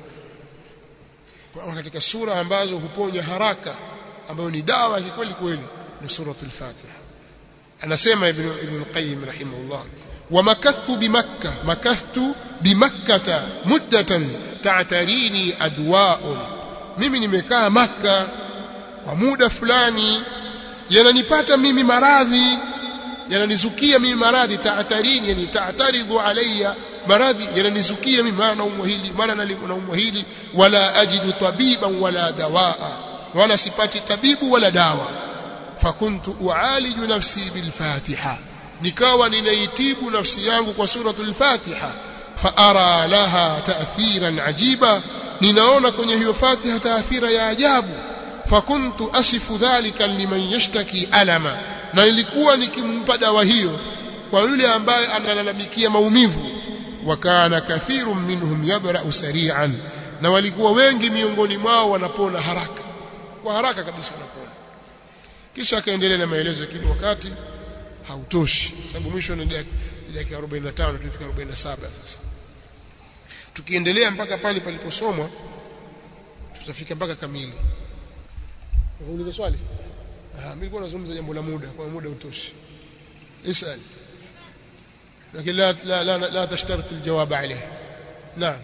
Kwa katika sura ambazo huponya haraka, ambayo ni dawa kweli kweli, ni suratul Fatiha. Anasema ibn ibn Qayyim rahimahullah, wa makathtu bi Makkah, makathtu bi Makkah muddatan ta'tarini adwa'un, mimi nimekaa Makkah kwa muda fulani, yananipata mimi maradhi, yananizukia mimi maradhi. Ta'tarini, yani ta'taridhu alayya, maradhi yananizukia mimi, mara naumwa hili, mara naumwa hili. Wala ajidu tabiban wala dawaa, wala sipati tabibu wala dawa. Fakuntu ualiju nafsi bil Fatiha, nikawa ninaitibu nafsi yangu kwa suratul Fatiha. Fa ara laha ta'thiran ajiba, ninaona kwenye hiyo Fatiha taathira ya ajabu. Fakuntu asifu dhalika liman yashtaki alama, na nilikuwa nikimpa dawa hiyo kwa yule ambaye analalamikia maumivu. Wa kana kathirun minhum yabra'u sari'an, na walikuwa wengi miongoni mwao wanapona haraka, kwa haraka kabisa wanapona. Kisha akaendelea na maelezo, kile wakati hautoshi, sababu mwisho ni dakika arobaini na tano, tufika arobaini na saba sasa. Tukiendelea mpaka pale paliposomwa tutafika mpaka kamili. Unauliza swali? Ah, mimi nilikuwa nazungumza jambo la muda, kwa muda utoshi. Isal. Lakini la la la, la tashtarit aljawab alayhi. Naam.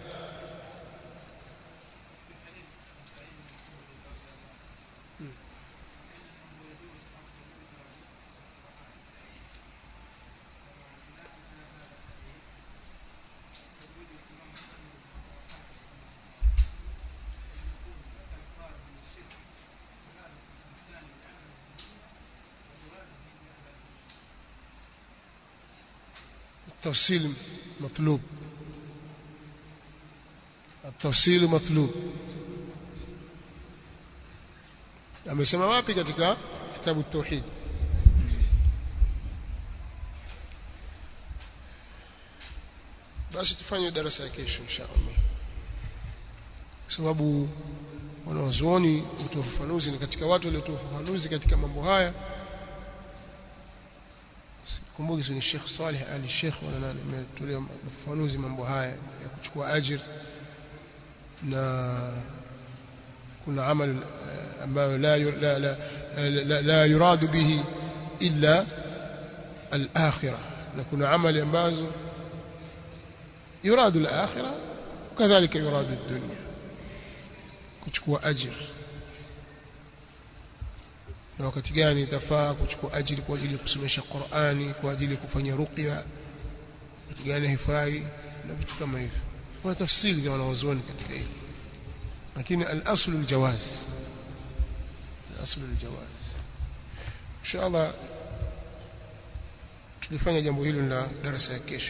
التفصيل مطلوب، التفصيل مطلوب. amesema wapi katika kitabu at-tauhid? Basi tufanye darasa ya kesho inshallah, kwa sababu wanazuoni utofafanuzi ni katika watu waliotoa ufafanuzi katika mambo haya. Kumbuki ni Sheikh Saleh Ali Sheikh wala nani ametolea ufafanuzi mambo haya ya kuchukua ajira, na kuna amali ambayo la la la, la, la yuradu bihi illa al-akhirah, na kuna amali ambazo yuradu al-akhirah kadhalika yuradu ad-dunya. Kuchukua ajira, na wakati gani itafaa kuchukua ajira kwa ajili ya kusomesha Qur'ani, kwa ajili ya kufanya ruqya, wakati gani haifai, na vitu kama hivyo. Kuna tafsiri za wanazuoni katika hili, lakini al-aslu al-jawaz, al-aslu al-jawaz. Inshallah tulifanya jambo hilo la darasa ya kesho,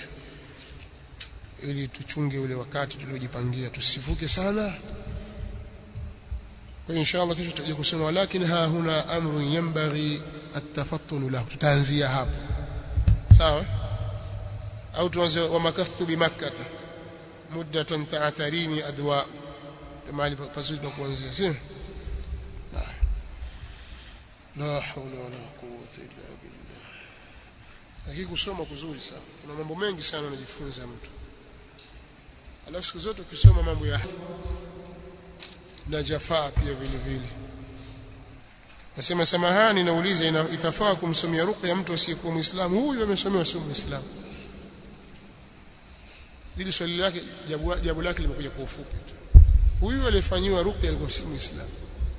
ili tuchunge ule wakati tuliojipangia, tusivuke sana. kwa inshallah kesho tutaje kusema walakin ha huna amrun yanbaghi at-tafattun lahu tutaanzia hapo sawa au tuanze wa makathu bi makkah muddatan ta'tarini adwa mahali pazuri pa kuanzia si la hawla wala quwwata illa billah lakini kusoma kuzuri sana kuna mambo mengi sana unajifunza mtu alafu siku zote ukisoma mambo ya na jafaa pia vile vile nasema samahani nauliza ina itafaa kumsomea ruqya mtu asiyekuwa muislamu huyu amesomewa sio muislamu ili swali lake jawabu jawabu lake limekuja kwa ufupi huyu aliyefanywa ruqya alikuwa si muislamu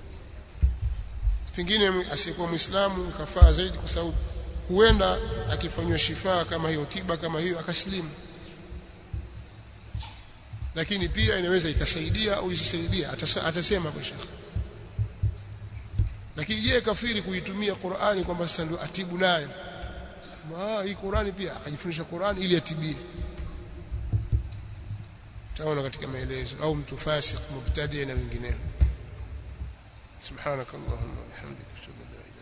pengine asiyekuwa muislamu kafaa zaidi kwa sababu huenda akifanywa shifaa kama hiyo tiba kama hiyo akasilimu lakini pia inaweza ikasaidia au isisaidia atasema kwa shekhi lakini je kafiri kuitumia Qur'ani kwamba sasa ndio atibu nayo ah hii Qur'ani pia akajifundisha Qur'ani ili atibie taona katika maelezo au mtu fasik mubtadi na wengineo subhanakallahumma wa bihamdika ashhadu an la ilaha